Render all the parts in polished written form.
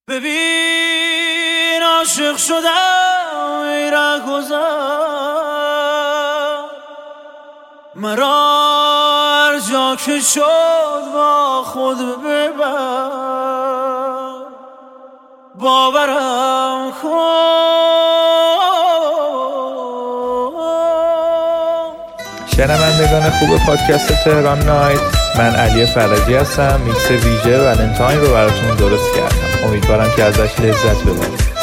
ببین عاشق شدم ای رهگذر، مرا هر جا که شد با خود ببر، باورم کن. شنوندگان خوب پادکست تهران نایت، من علی فرجی هستم. میکس ویژه ولنتاین رو براتون درست کردم، امیدوارم که ازش لذت ببرید.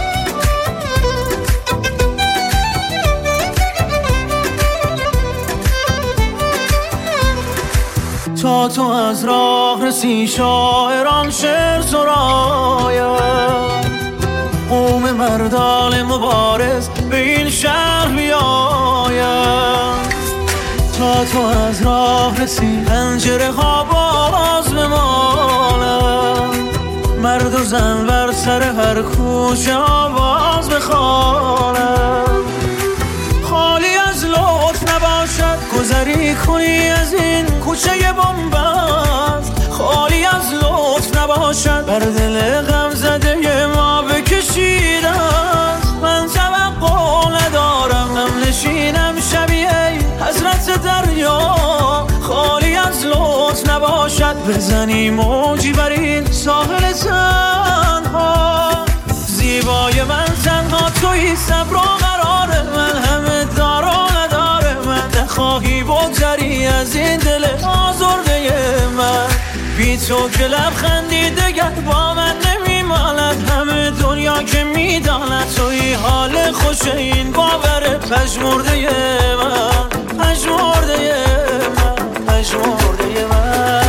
تا تو از راه رسی شاعران شعر سرایم، قوم مردان مبارز به این شهر بیایم. تا تو از راه رسی پنجره ها باز بمانم، مرد و زن بر سر هر کوچه آواز بخوانم. خالی از لطف نباشد گذری کنی از این کوچه بنبست، خالی از لطف نباشد بر دل غم زده ما بکشیده است. من توقع ندارم هم نشینم شبیه حضرت دریا، خالی از لطف نباشد بزنی موجی بر این ساحل تنها. زیبای من تنها تویی، صبر و قرار من همه دار و نداره من، نخواهی بگذری از این دل آزرده من. بی تو که لبخندی دگر با من نمیماند، همه دنیا که میداند توی حال خوش این باور پژمرده من، پژمرده من، پژمرده من.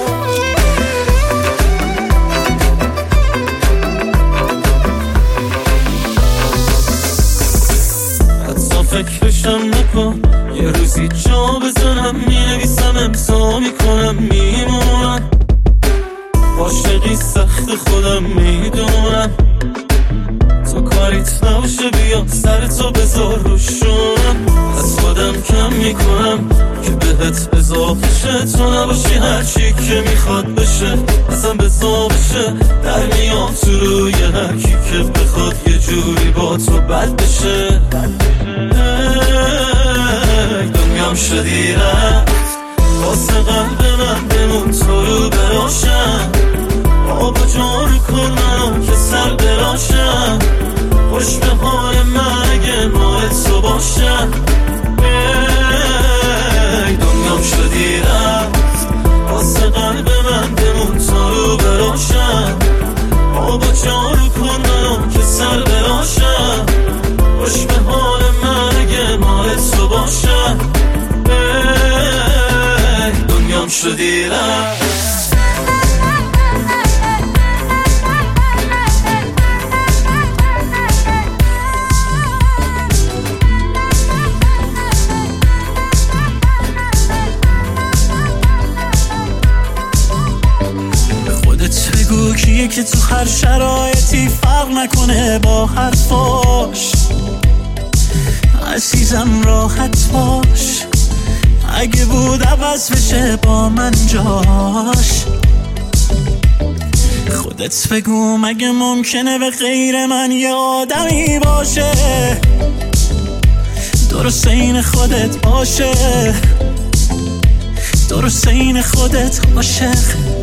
حتی فکرشم نکن یه روزی جا بزنم، مینویسم امضا میکنم میمونم. عاشقی سخت خودم میدونم، تو کاریت نباشه بیا سر تو بذار روشونم. از خودم کم میکنم که بهت اضافه شه، تو نباشی هرچی که میخواد بشه اصلا بزا بشه. در میام تو روی هرکی که بخواد یه جوری با تو بد بشه. دنیام شدی رفت واسه قلب من، بمون تو رو براشم. آب جار کن منو که سر براشم، خوش به حال من اگه مال تو باشم. دنیام شدی رفت واسه قلب من، بمون تو رو براشم. آب جار کن منو که سر براشم، خوش به حال من اگه مال تو باشم. دنیام شدی رفت. کیه که تو هر شرایطی فرق نکنه با حرفاش، عزیزم راحت باش. اگه بود عوض بشه با من جاش، خودت بگو مگه ممکنه به غیر من یه آدمی باشه درست این خودت باشه، درست این خودت عاشق.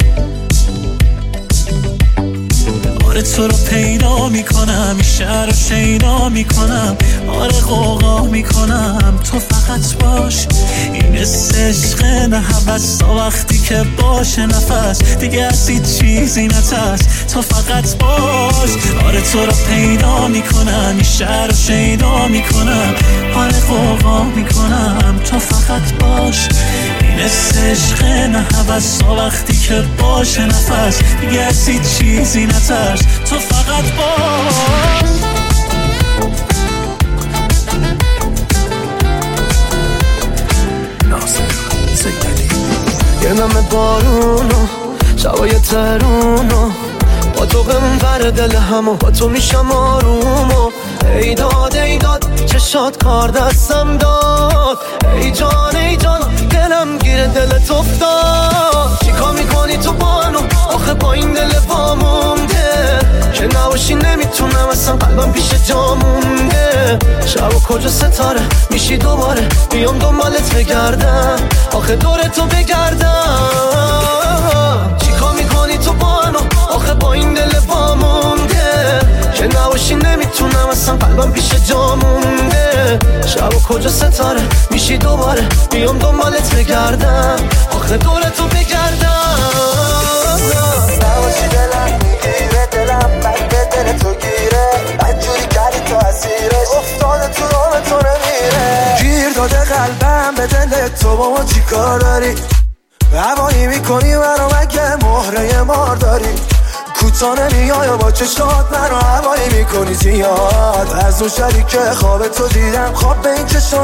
آره تو رو پیدا میکنم، این شهر رو شیدا میکنم، آره غوغا میکنم تو فقط باش. این عشق نه هوس، تا وقتی که باشه نفس دیگه از هیچ چیزی نترس تو فقط باش. آره تو رو پیدا میکنم، این شهر رو شیدا میکنم، آره غوغا میکنم تو فقط باش. این عشق نه هوس، تا وقتی که باشه نفس دیگه از هیچ چیزی نترس تو فقط باش. یه نم بارونو شبای ترونو با تو غم بر دل همو، با تو میشم آرومو. ای داد چشات کار دستم داد، ای جان دلم گیر دلت افتاد. چیکار میکنی تو بانو آخه با این دل وامونده، نمیتونم اصلا قلبم پیش جا مونده شب و کجا ستاره میشی دوباره بیام دنبالت بگردم آخه دور تو بگردم چیکار میکنی تو با منو آخه با این دل وامونده که نباشی نمیتونم اصلا قلبم پیش جا مونده شب و کجا ستاره میشی دوباره بیام دنبالت بگردم آخه دور تو بگردم نباشی دلم میگیره دلم بد به دل تو گیره بدجوری کردی تو اسیرش افتاده تو راه تو نمیره گیر داده قلبم به دل تو با ما چی کار داری هوایی میکنی منو مگه مهره مار داری کوتاه نمیای و با چشات منو هوایی میکنی زیاد از اون شبی که خواب تو دیدم خواب به این چشا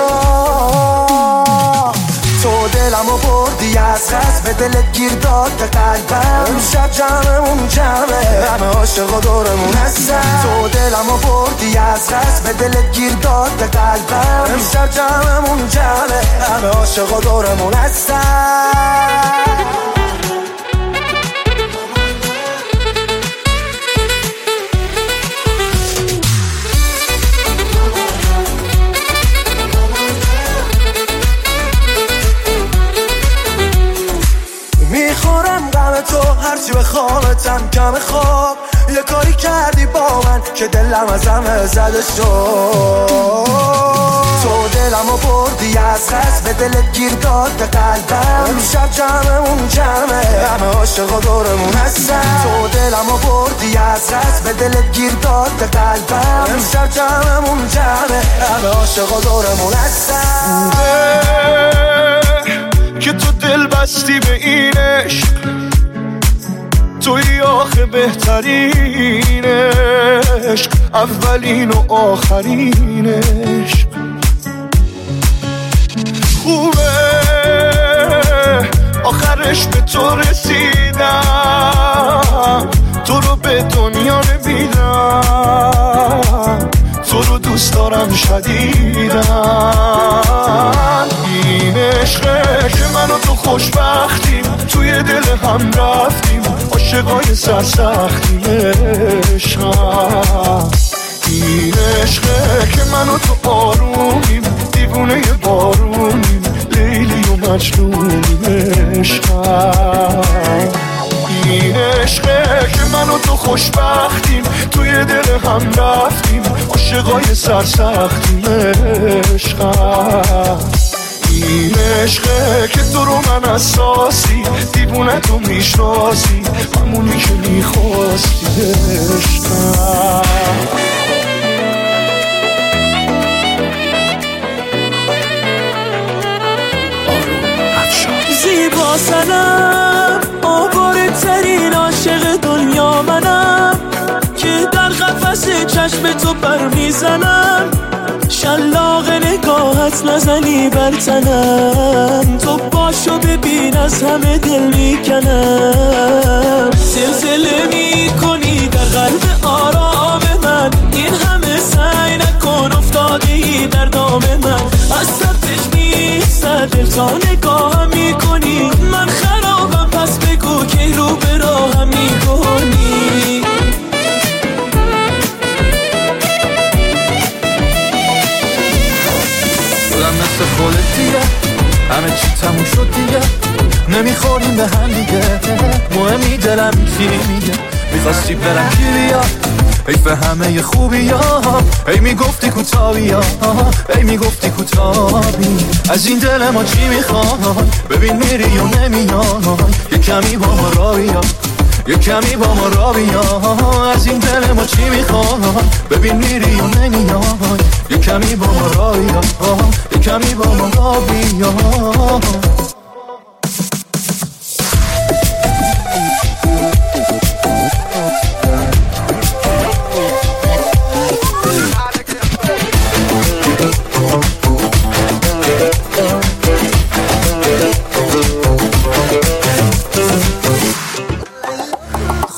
نمیاد تو دلمو بردی از خست به دلت گیر داد به قلبم امشب جمعمون جمعه همه عاشق و دورمون هستن تو دلمو بردی از خست به دلت گیر داد به قلبم امشب جمعمون جمعه همه عاشق و دورمون هستن میخورم غم تو هرچی به خوابتم کم خواب یه کاری کردی با من که دلم از همه زده شد تو دلمو بردی از خست به دلت گیر داد به قلبم امشب جمعمون جمعه همه عاشق و دورمون هستن تو دلمو بردی از خست به دلت گیر داد به قلبم امشب جمعمون جمعه همه عاشق و دورمون هستن که تو دل بستی به این عشق توی آخه بهترین عشق اولین و آخرین عشق خوبه آخرش به تو رسیدم تو رو به دنیا نمیدم تو رو دوست دارم شدیدم این عشقه که من و تو خوشبختیم توی دل هم رفتیم عاشقای سرسختیم عشقم این عشقه که من و تو آرومیم دیوونه بارونیم لیلی و مجنونیم عشقم این عشقه که من و تو خوشبختیم توی دل هم رفتیم عاشقای سرسختیم عشقم این عشقه که تو رو من اساسی دیوونه تو میشناسی همونی که میخواستی عشقم زیبا سنم آواره ترین عاشق دنیا منم که در قفس چشم تو پر میزنم شلاق نگاهت نزنی بر تنم تو باشو ببین از همه دل میکنم زلزله میکنی در قلب آرام من این همه سعی نکن افتادی در دام من از سبتش میسته دل تا نگاهم میکنی من خرابم پس بگو که رو به راهم میکنی مثل خودت دیگه همه چی تموم شد دیگه نمیخوریم به هم دیگه مهمی دلم چی میگه میخواستی برم کی بیا حیف همه خوبی ها ای میگفتی کوتاهی ها ای میگفتی کوتاهی از این دل ما چی میخوای ببین میری و نمیای یه کمی با ما را بیا یه کمی با ما را بیا از این دل ما چی میخوای ببین میری و نمیای یه کمی با ما را بیا یه کمی با ما را بیا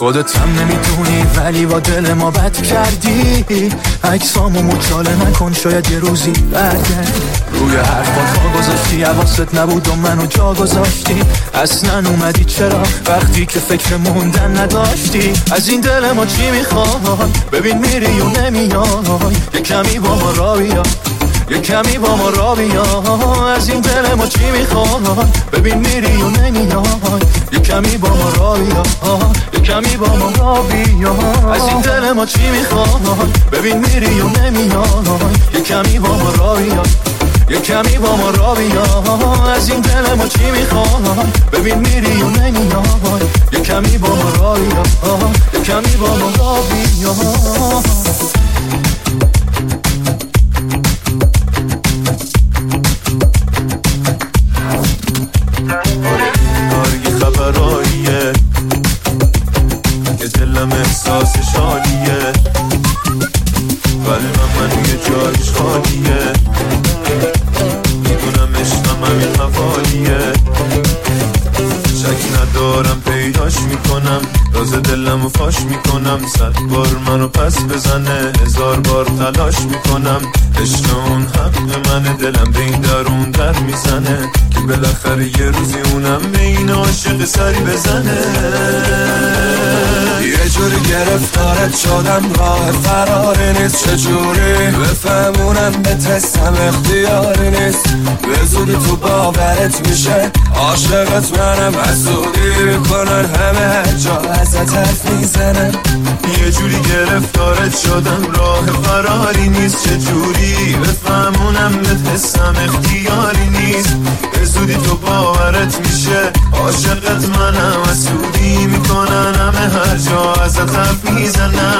خودت هم نمیدونی ولی با دل ما بد کردی. عکسامو مطالعه نکن شاید یه روزی برگردی. روی حرفات ها گذاشتی حواست نبود و منو جا گذاشتی. اصلا اومدی چرا وقتی که فکر موندن نداشتی. از این دل ما چی میخوای ببین میری و نمیای. یه کمی با ما را بیا یه کمی با ما را بیا. از این دل ما چی میخوای ببین میری و نمیای. یه کمی با ما را بیا یه کمی با ما را بیا. از این دل ما چی میخوای ببین میری و نمیای. یه کمی با ما را بیا یه کمی با ما را بیا. از این دل ما چی میخوای ببین میری و نمیای. یه کمی با ما را بیا یه کمی با ما را بیا. خبراییه که دلم احساس شالیه ولی من یه جایش خالیه. میدونم عشقم همین حوالیه. شک ندارم پیداش میکنم راز دلمو فاش میکنم. 100 بار منو پس بزنه 1000 بار تلاش میکنم. عشق اون حق منه دلم به این درون در میزنه که بالاخره یه روزی اونم به این عاشق سری بزنه. یه جوری گرفتارت شدم راه فراری نیست. چجوری بفهمونم به تستم اختیاری نیست. به زودی تو باورت میشه عاشقت منم. حسودی میکنن همه هر جا ازت حرف میزنن. یه جوری گرفتارت شدم راه فراری نیست. چجوری بفهمونم به تستم اختیاری نیست. به زودی تو باورت میشه عاشقت منم. حسودی میکنن همه هر جا ازت حرف میزنم.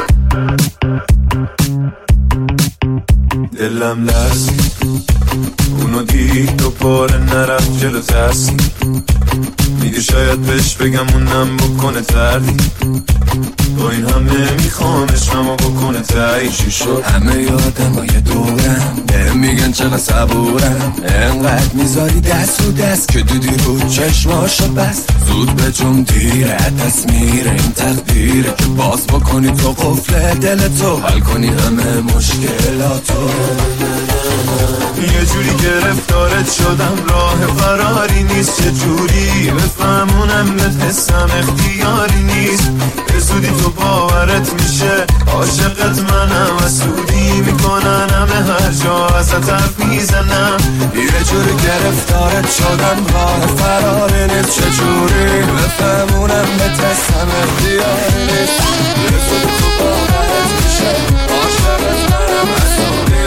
دلم لرزید اونو دید دوباره نرفت جلو ترسید. میگه شاید بهش بگم اونم بکنه تردید. با این همه میخوامش اما بکنه تایی. چی شد همه آدمای دورم بهم میگن چقدر صبورم. انقدر میذاری دست رو دست که دیدی رو چشماشو بس. زود به جون دیره دست میره این تقدیره که باز بکنی تو قفل دلتو حل کنی همه مشکلاتو. یه جوری گرفتارت شدم راه فراری نیست. چه جوری بفهمونم به حسم اختیاری نیست. به زودی تو باورت میشه عاشقت منم. حسودی میکنن همه هر جا ازت حرف میزنم. یه جوری گرفتارت شدم راه فراری نیست. چه جوری بفهمونم به حسم اختیاری نیست. به زودی تو باورت میشه عاشقت منم. حسودی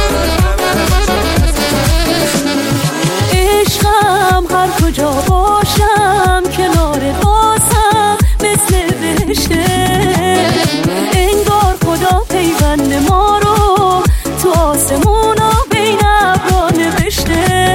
عشقم هر کجا باشم کنار بازم مثل بهشته. انگار خدا پیوند ما رو تو آسمونا بین ابرا نوشته.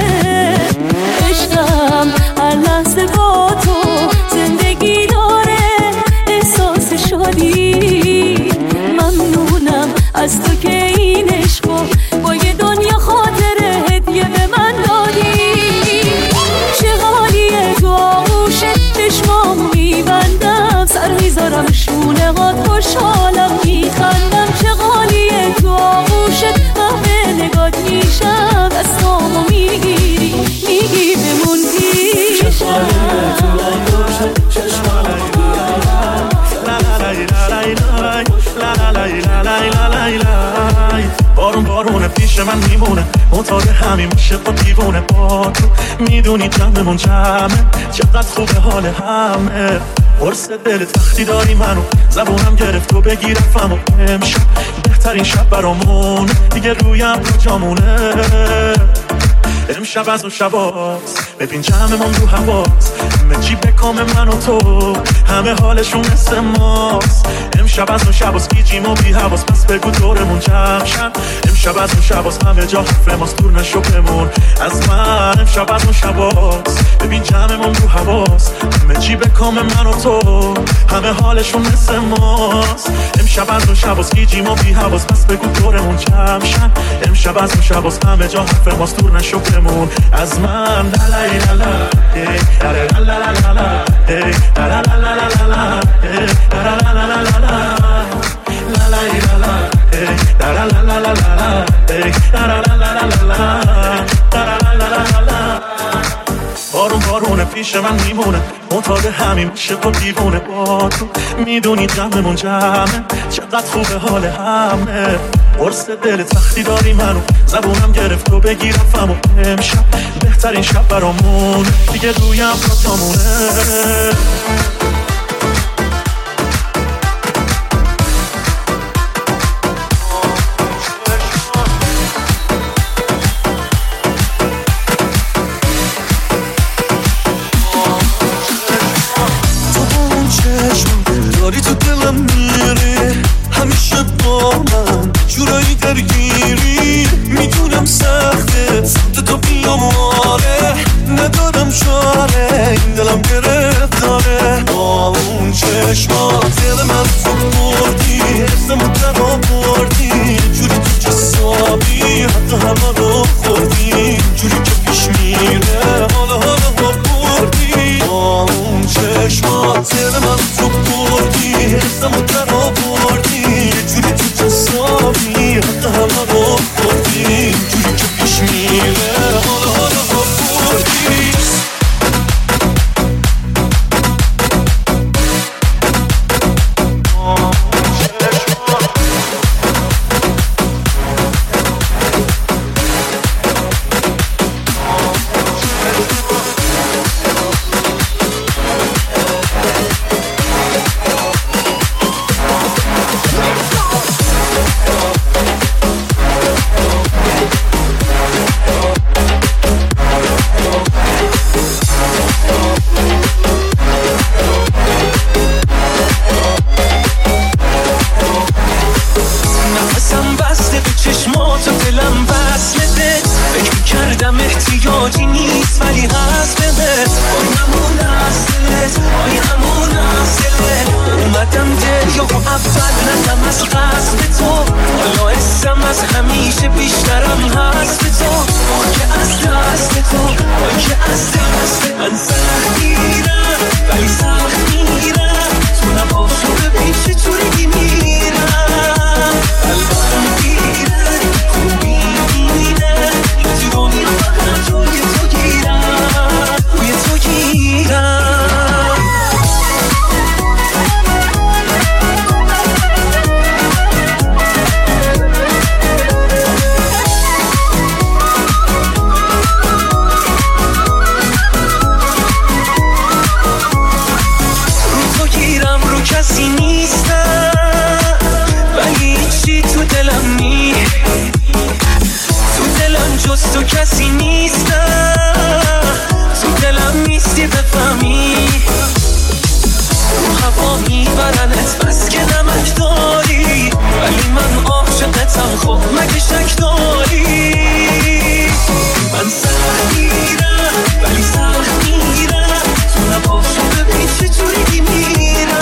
عشقم هر لحظه با تو زندگی داره احساس شادی. ممنونم از تو که این عشقو با یه دنیا خاطره هدیه به من دادی. چه حالیه تو آغوشت چشمامو میبندم. سر میذارم شونه هات خوشحالم میخندم. چه حالیه تو آغوشت محو نگات میشم. دستامو میگیری میگی بمون پیشم. چه حالیه تو آغوشت چشمامو بارون پیش من میمونه معتاد همین میشه با دیوونه. با تو میدونی جمعمون جمعه چقدر خوبه حال همه. قرص دل تختی داری منو زبونم گرفت و بگیرفم و امشب بهترین شب برامون دیگه رویم رو جامونه. امشب از اون شباست ببین جمعمون رو هواست. همه چی به کام من و تو همه حالشون مثل ماست. امشب از اون شباست گیجیم و بی حواس، پس بگو دورمون جمع شن. امشب از اون شباست همه جا حرف ماست، دور نشو بمون از من. امشب از اون شباست ببین جمعمون رو حواس، همه چی به کام من و تو، همه حالشون مثل ماست. امشب از اون شباست گیجیم و بی حواس، پس بگو دورمون جمع شن. امشب از اون شباست همه جا حرف ماست، دور نشو بمون از من. لا لا لا لا لا لا لا لا لا لا لا لا بارون بارونه پیش من میمونه، معتاد همین عشق و دیوونه با تو. میدونی جمعمون جمعه، چقدر خوبه حال همه. قرص دلت وقتی داری منو، زبونم گرفت و بگیرم فمو. امشب بهترین شب برامونه، دیگه رویم پاتامونه. داری تو دلم میری همیشه با من، جورایی درگیری میدونم سخته، سمت تو بیام آره ندارم چاره، این دلم گرفت داره. با اون چشمات دل من تو بردی، حسمو در آوردی، جوری تو جسابی حتی همه رو خوردی، جوری که پیش میره حالا بردی. با اون چشمات دل من تو بردی، حسمو در آوردی، یه جوری تو جسابی حتی همه رو خوردی، جوری که پیش میره حالا بردی. احتیاجی نیست ولی هست بهت، همون اصلت همون اصلت. اومدم دریا و اول ندم از قصد تو، حالا اسم از همیشه بیشترم هست به تو. که از دست تو که از دست من سخت میرم ولی سخت میرم، تو نباشو ببین چطوری میرم. قلبم میرن خوبی میرن یه دنیا فقط توی تو گیرم، توی تو گیرم. کسی نیستم ولی چی تو دلم نی، تو دلم جز تو کسی نیستم، تو دلم نیستی بفهمی. رو هوا میبرنت بس که نمک داری، ولی من عاشقتم خب مگه شک داری. من سخت میرم ولی سخت میرم، تو نباشو ببین چجوری میرم.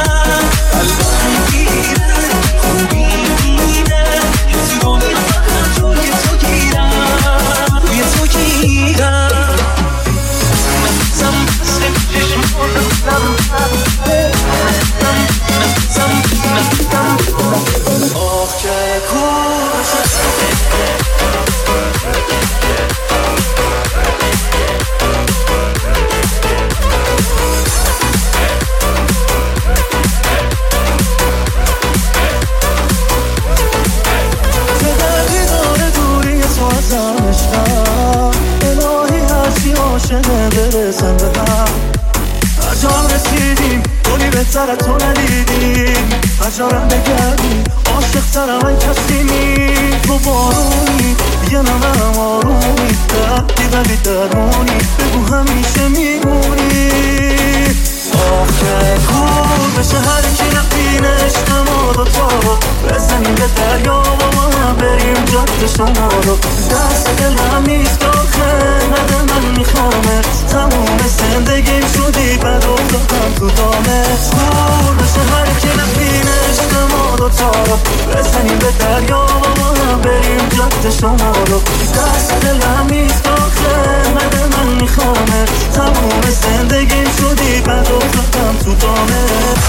برسم به هم هر جا رسیدیم دونی بهتر تو ندیدیم، هر جارم بگردیم عاشق ترم این کسی نیست. رو بارونی یه نمرم آرومی دردی ولی درونی، بگو همیشه میمونی. آخه کور بشه هر کی نقینش دوتا رو بزنیم به دریا و ما بریم جاده شما رو. دست دلم نیست آخه نده من میخوامت، تموم زندگیم شدی بد افتادم تو دامت. خور بشه هر کی نبینه عشق ما دوتا رو بزنیم به دریا و ما بریم جاده شما رو. دست دلم نیست آخه نده من میخوامت، تموم زندگیم شدی بد افتادم تو دامت.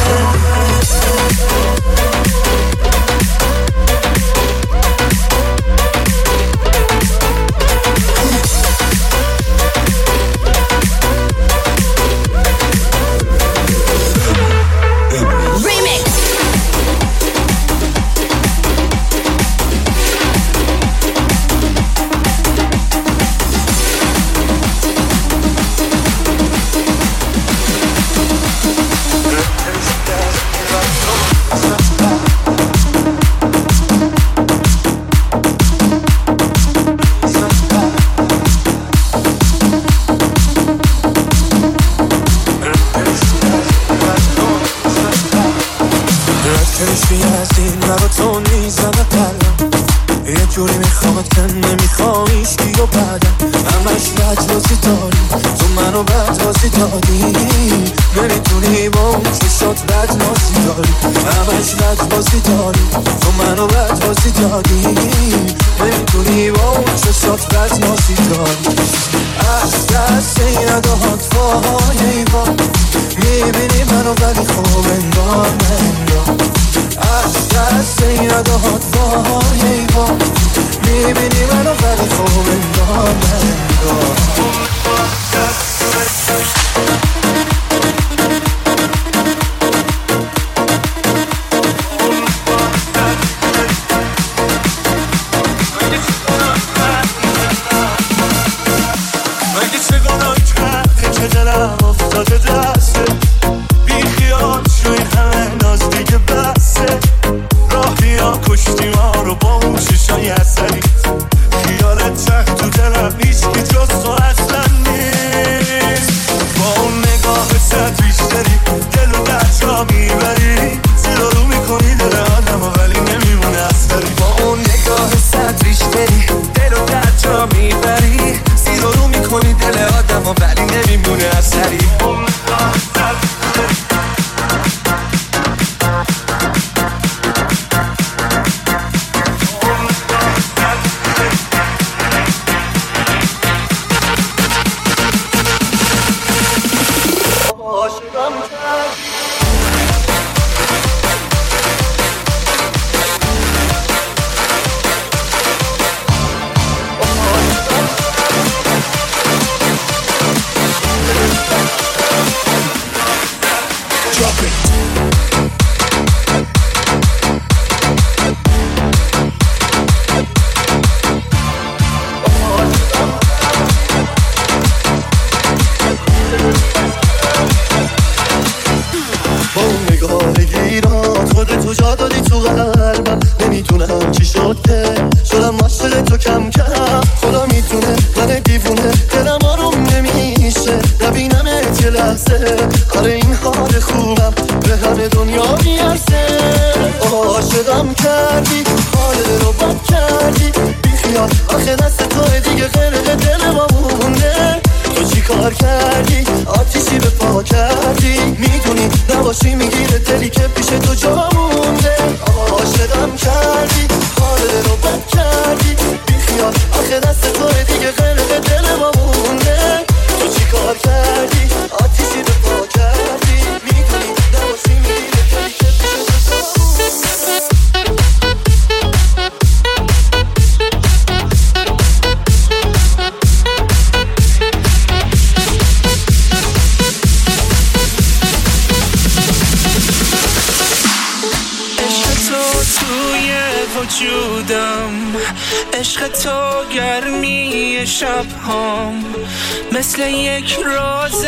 عشق تو گرمی شب هم مثل یک راز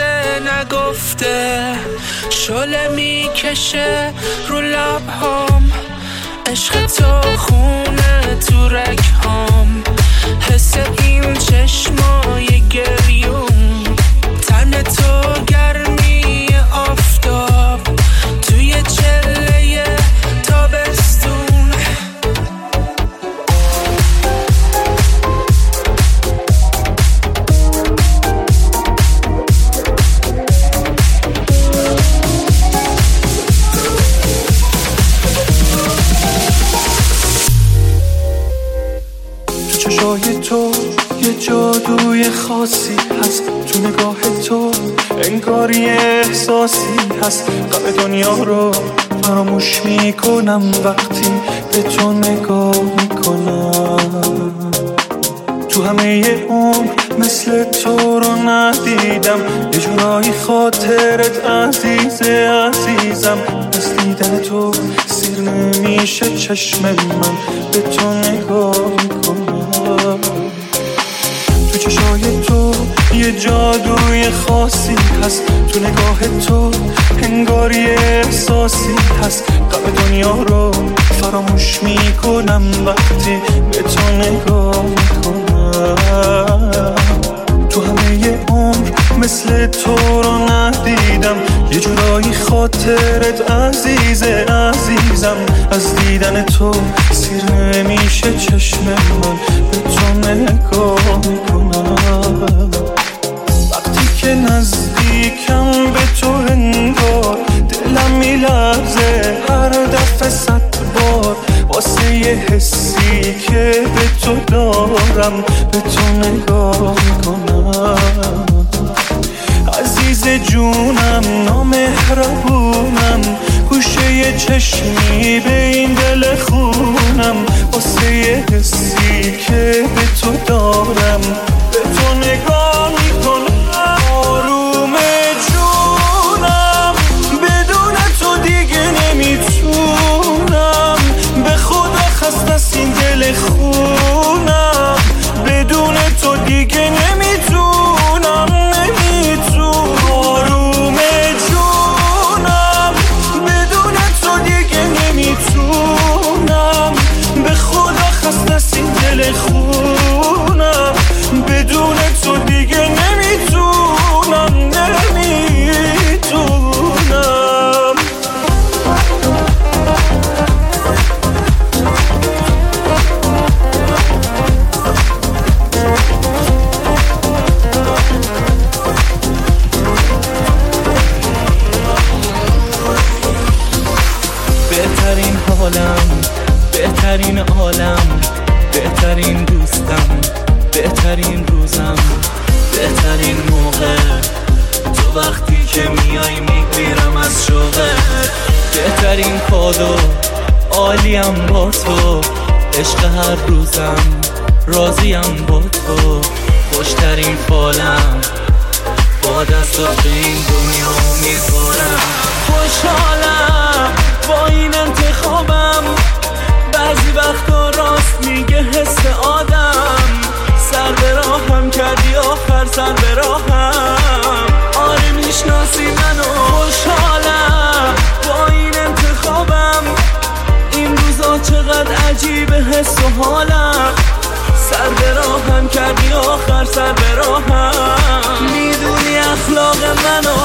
نگفته شعله میکشه رو لب هم. عشق تو خونه تو رگ هم حس این چشمای گریون تن تو گرمی آفتاب توی چله تابستون چشای تو یه جادوی خاصی هست، تو نگاه تو انگار یه احساسی هست. غم دنیا رو فراموش میکنم وقتی به تو نگاه میکنم. تو همه عمر مثل تو رو ندیدم، یه جورایی خاطرت عزیزم. از دیدن تو سیر نمیشه چشم من، به تو نگاه میکنم. تو چشای تو یه جادوی خاصی هست، تو نگاه تو انگار یه احساسی هست. غم دنیا رو فراموش میکنم وقتی به تو نگاه میکنم. تو همه عمر مثل تو رو ندیدم، یه جورایی خاطرت عزیزم. از دیدن تو سیر نمیشه چشم من، به تو نگاه میکنم. وقتی که نزدیکم به تو انگار دلم میلرزه هر دفعه 100 بار، واسه یه حسی که به تو دارم به تو نگاه میکنم. عزیز جونم نامهربونم، گوشه یه چشمی به این دل خونم، واسه یه حسی که به تو دارم به تو نگاه میکنم. آروم جونم بدون تو دیگه نمیتونم، به خدا خسته از این دل خونم، بدون تو دیگه نمیتونم. آروم جونم بدون تو دیگه نمیتونم، به خدا خسته از این دل خونم، بدون تو دیگه نمیتونم. بهترین حالم، بهترین عالم، بهترین دوستم، بهترین روزم، بهترین موقع تو وقتی که میای میگیرم از شوقت. بهترین کادو عالیم با تو، عشق هر روزم راضیم با تو. خوشترین فالم با دستات به این دنیا میذارم. خوشحالم با این انتخابم، بعضی وقتا راست میگه حس آدم. سر به راهم کردی آخر سر به راهم، آره میشناسی منو. خوشحالم با این انتخابم، این روزا چقدر عجیبه حس و حالم. سر به راهم کردی آخر سر به راهم، میدونی اخلاق منو.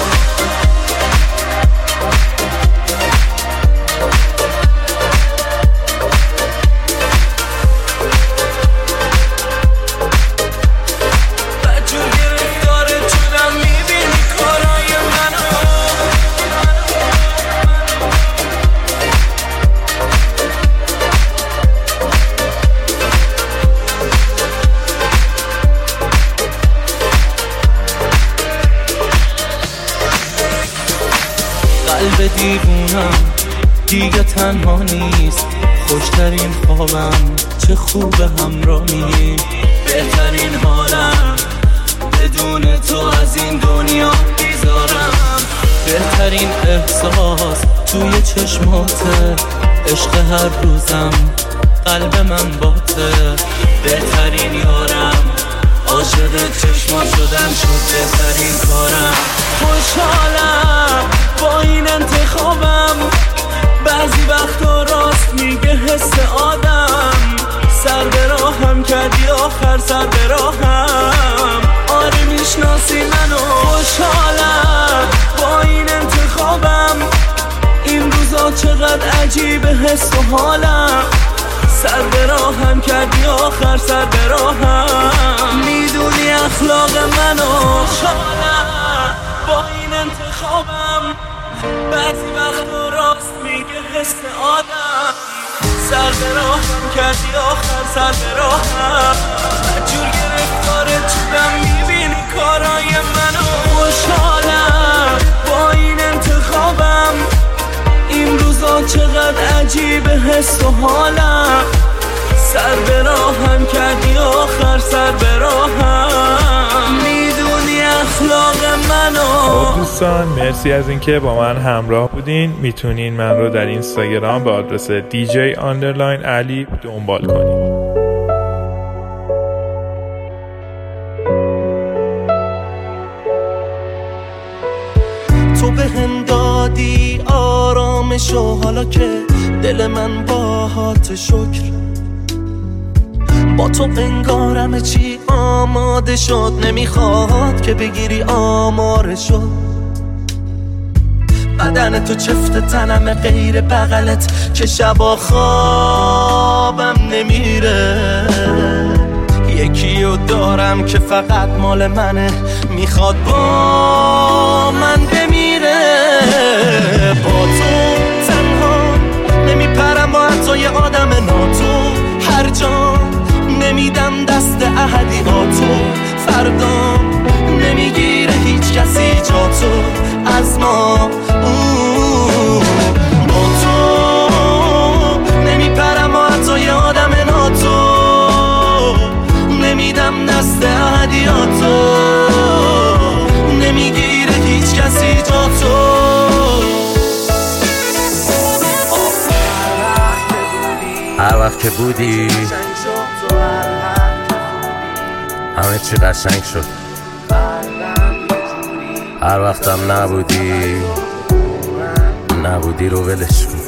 قلب دیوونم دیگه تنها نیست، خوشترین خوابم چه خوب همراهی. بهترین حالم بدون تو از این دنیا بیزارم. بهترین احساس توی چشماته، عشق هر روزم قلب من باته. بهترین یارم عاشق چشمات شدم شد بهترین کارم. خوشحالم با این انتخابم، بعضی وقتا راست میگه حس آدم. سر به راهم کردی آخر سر به راهم، آره میشناسی منو. خوشحالم با این انتخابم، این روزا چقدر عجیبه حس و حالم. سر به راهم کردی آخر سر به راهم، میدونی اخلاق منو. خوشحالم با این انتخابم، بعضی وقتا راست میگه حس آدم. سر به راهم کردی آخر سر به راهم مجبور گرفتار چودم میبینی کارای منو خوشحالم با این انتخابم این روزا چقدر عجیبه حس و حالم سر به راهم کردی آخر سر به راهم میدونی اخلاق منو. خب دوستان مرسی از اینکه با من همراه بودین. میتونین من رو در اینستاگرام به آدرس DJ_علی دنبال کنین. تو به هم دادی آرامشو حالا که دل من باهات شکر با تو انگارم چی آماده شد نمیخواد که بگیری آمارشو بدن تو چفت تنم غیر بغلت که شبا خوابم نمیره یکیو دارم که فقط مال منه میخواد با من بمیره با تو تنها نمیپرم با حتی یه آدم ناتو هر جا نمیدم دست احدیاتو فردا نمیگیره هیچ کسی جا تو از ما با تو نمیپرم با حتی یه آدم ناتو نمیدم دست احدیاتو نمیگیره هیچ کسی جا تو هر وقت که بودی همه چی قشنگ شد هر وقتم نبودی رو ولش کن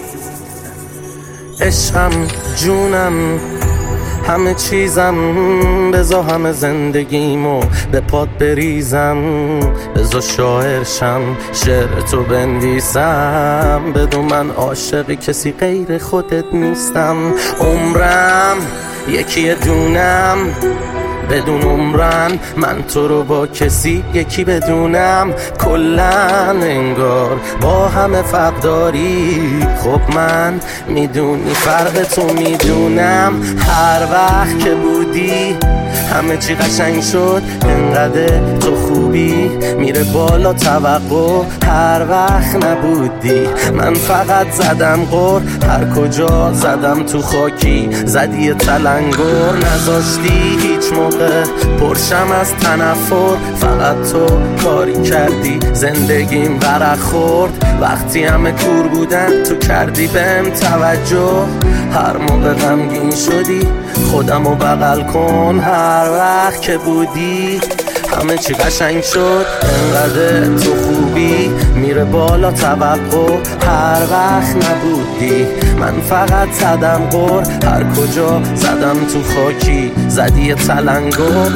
عشقم جونم همه چیزم بزا همه زندگیمو به پات بریزم بزا شاعرشم شعر تو بنویسم بدون من عاشقی کسی غیر خودت نیستم عمرم یکی دونم بدون عمرن من تو رو با کسی یکی بدونم کلن انگار با همه فرق داری خب من میدونی فرق تو میدونم هر وقت که بودی همه چی قشنگ شد انقدر تو خوبی میره بالا توقع هر وقت نبودی من فقط زدم غر هر کجا زدم تو خاکی زدی تلنگر نذاشتی هیچ موقع پرشم از تنفر فقط تو کاری کردی زندگیم ورق خورد وقتی همه کور بودن تو کردی بهم توجه هر موقع غمگین شدی خودمو بغل کن هر وقت که بودی همه چی قشنگ شد انقدر تو خوبی میره بالا توقع هر وقت نبودی من فقط زدم غر هر کجا زدم تو خاکی زدی تلنگر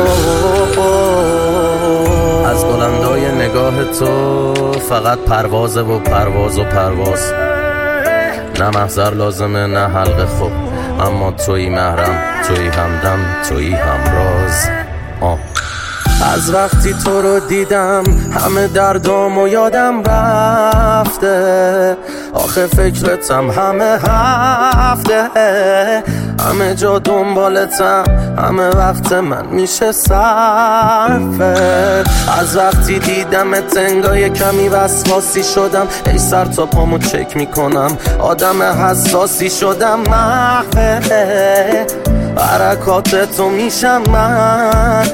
از بلندای نگاه تو فقط پروازه و پرواز و پرواز نه محضر لازمه نه حلقه خوب اما تویی محرم تویی همدم تویی همراز از وقتی تو رو دیدم همه دردامو یادم رفته آخه فکرتم همه هفته همه جا دنبالتم همه وقت من میشه صرفه از وقتی دیدمت انگار کمی وسواسی شدم ای سر تا پامو چک میکنم آدم حساسی شدم محفه حرکاتتو میشم من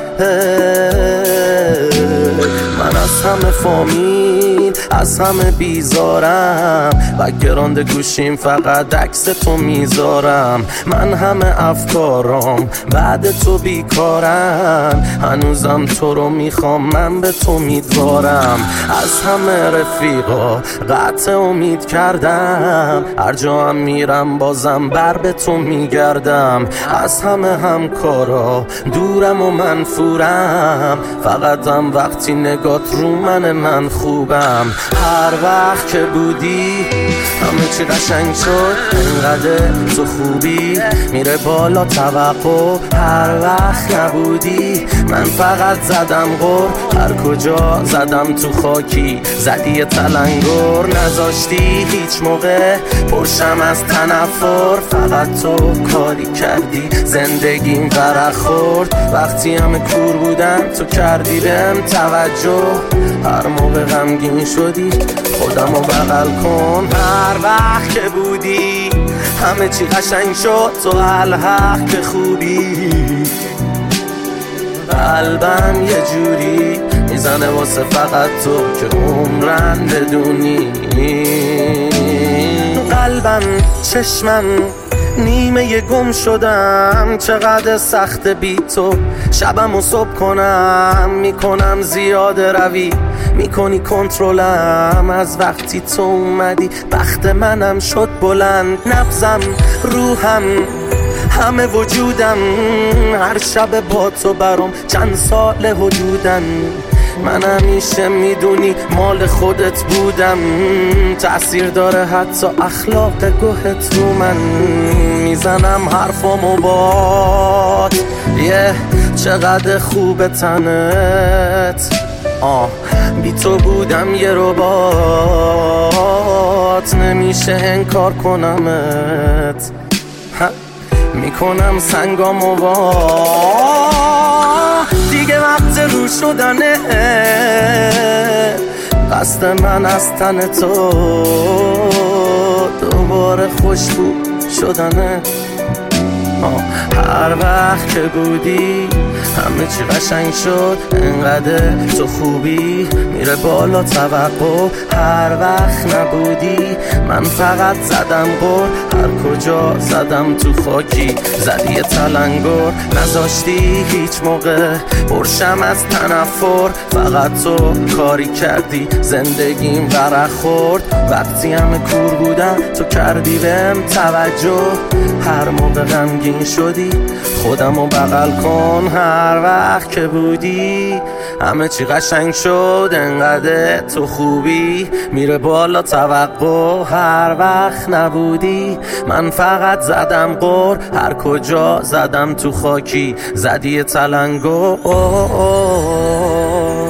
از همه فامیل از همه بیزارم و گرانده گوشیم فقط عکس تو میذارم من همه افکارم بعد تو بیکارم هنوزم تو رو میخوام من به تو امیدوارم از همه رفیقا قطع امید کردم هر جا هم میرم بازم بر به تو میگردم از همه همکارا دورم و منفورم فقط هم وقتی نگات رو من خوبم میزنم. هر وقت که بودی همه چی قشنگ شد، انقدر تو خوبی میره بالا توقع. هر وقت نبودی من فقط زدم غر، هر کجا زدم تو خاکی زدی تلنگر. نذاشتی هیچ موقع پرشم از تنفر، فقط تو کاری کردی زندگیم ورق خورد. وقتی همه کور بودم تو کردی بهم توجه، هر موقع غمگین شدی خودمو بغل کن. هر وقت که بودی همه چی قشنگ شد، تو الحق که خوبی قلبم یه جوری میزنه واسه فقط تو که عمرن بدونی. قلبم چشمم نیمه گم شدم، چقدر سخت بی تو شبم و صبح کنم. میکنم زیاده روی میکنی کنترلم، از وقتی تو اومدی بخت منم شد بلند. نبضم روحم همه وجودم، هر شب با تو برام چند سال حدودن. من همیشه میدونی مال خودت بودم، تأثیر داره حتی اخلاق گوهت رو من. میزنم حرفامو بات چقدر خوب تنت، بی تو بودم یه ربات، نمیشه انکار کنمت. میکنم سنگامو دیگه وقت رو شدنه، قصد من از تن تو دوباره خوشبو شدنه. هر وقت که بودی همه چی قشنگ شد، انقدر تو خوبی میره بالا توقع. هر وقت نبودی من فقط زدم غر، هر کجا زدم تو خاکی زدی تلنگر. نذاشتی هیچ موقع پرشم از تنفر، فقط تو کاری کردی زندگیم ورق خورد. وقتی همه کور بودم تو کردی بهم توجه، هر موقع غمگین شدی خودمو بغل کن. هر وقت که بودی همه چی قشنگ شد، انقدر تو خوبی میره بالا توقع. هر وقت نبودی من فقط زدم غر، هر کجا زدم تو خاکی زدی تلنگر.